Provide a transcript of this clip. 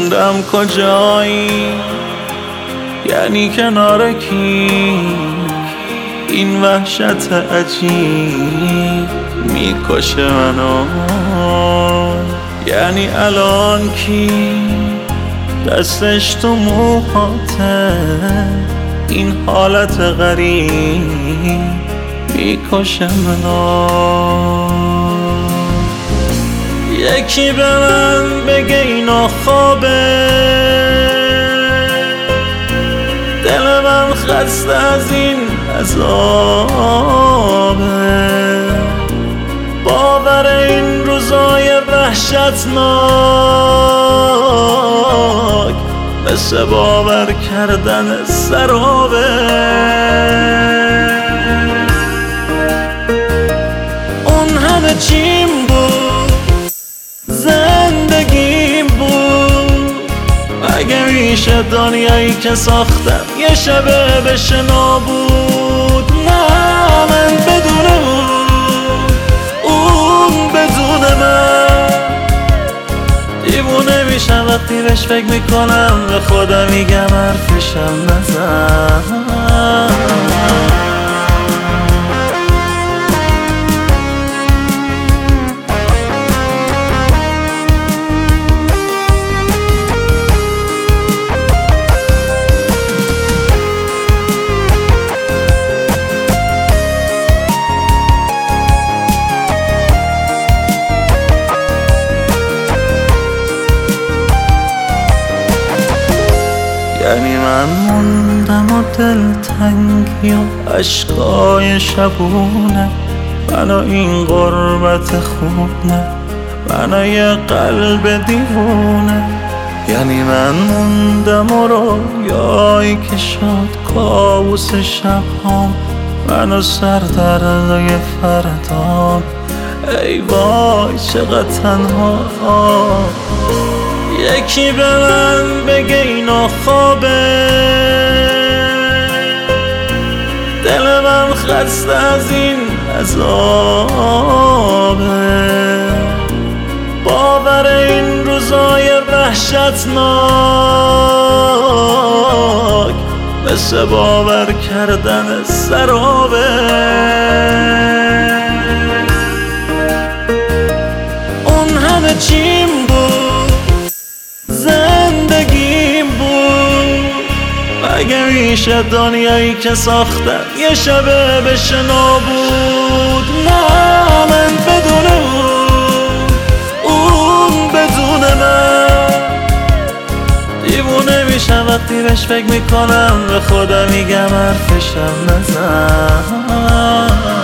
موندم کجایی، یعنی کنار کی؟ این وحشت عجیب میکشه منو. یعنی الان کی دستش تو موهاته؟ این حالت غریب میکشه منو. یکی به من بگه اینا خوابه، دل من خسته از این عذابه. باور این روزای وحشتناک مثل باور کردن سرابه. اون همه چیم بود، زندگیم بود. اگه میشه دنیایی که ساختم یه شبه بشه نابود. نه من بدون اون بدون من دیوونه میشم وقتی بهش فکر میکنم. به خودم میگم حرفشم نزن. یعنی من موندم و دلتنگی و عشقای شبونه. منو این غربت خوب نه، منو یه قلب دیوونه. یعنی من موندم و رویایی که شد کابوس شبهام. منو سردردای فردام، ای وای چقدر تنها. یکی به من بگه اینا خوابه، دل من خسته از این عذابه. باور این روزای وحشتناک مثل باور کردن سرابه. اون همه چیم بود، زندگیم بود. اگه میشه دنیایی که ساختم یه شبه بشه نابود. نه من بدون اون بدون من دیوونه میشم وقتی بهش فکر میکنم. به خودم میگم حرفشم نزن.